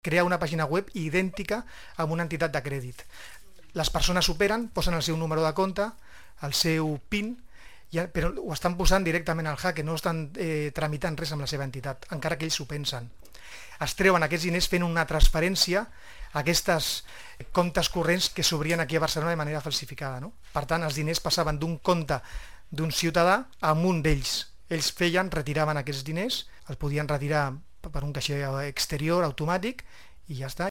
crear una pàgina web idèntica amb una entitat de crèdit. Les persones superen, posen el seu número de compte, el seu PIN, però ho estan posant directament al hacker, no estan tramitant res amb la seva entitat, encara que ells ho pensen. Es treuen aquests diners fent una transferència a aquestes comptes corrents que s'obrien aquí a Barcelona de manera falsificada, no? Per tant, els diners passaven d'un compte d'un ciutadà a un d'ells. Ells retiraven aquests diners, els podien retirar per un caixer exterior automàtic i ja està.